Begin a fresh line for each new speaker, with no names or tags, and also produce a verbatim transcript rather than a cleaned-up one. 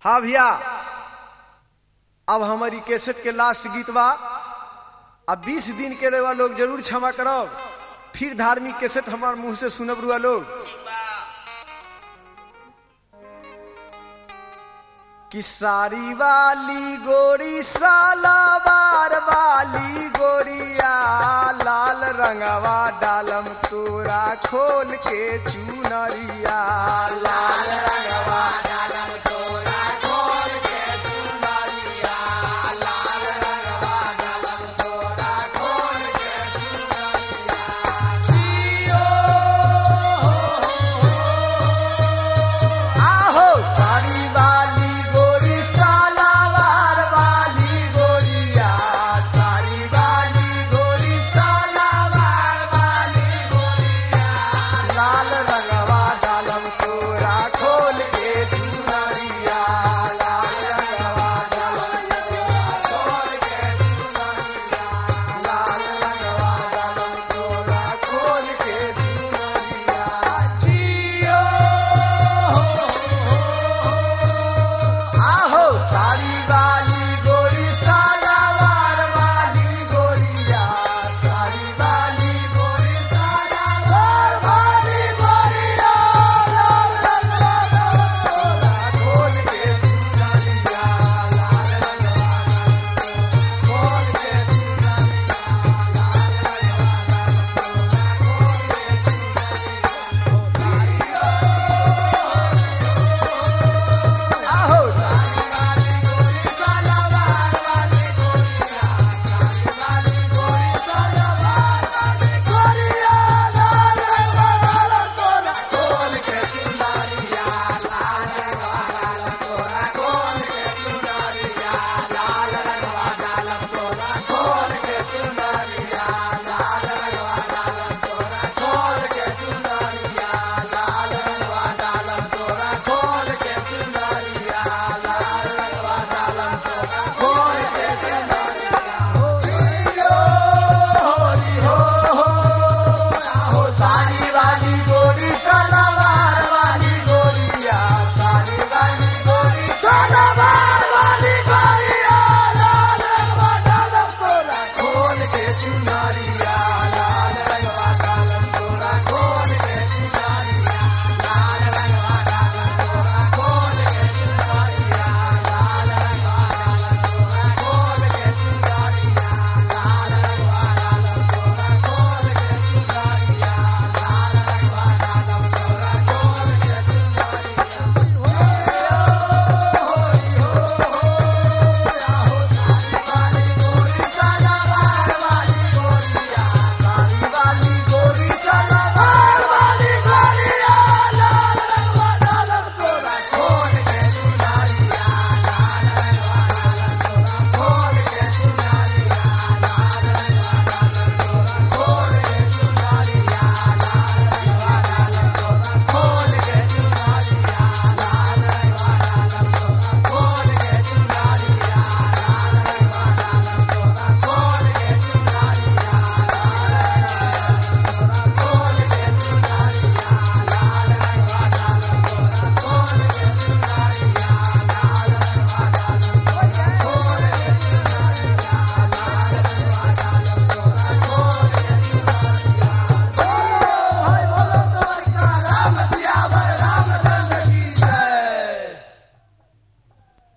हाँ भैया, अब हमारी कैसेट के लास्ट गीत बा। अब बीस दिन के रेवा लोग जरूर क्षमा करो, फिर धार्मिक कैसेट हमारे मुंह से सुनब रुआ लोग। कि सारी वाली गोरी सालावार वाली गोरिया, लाल रंगवा डालम तोरा खोल के चुनरिया, लाल रंगवा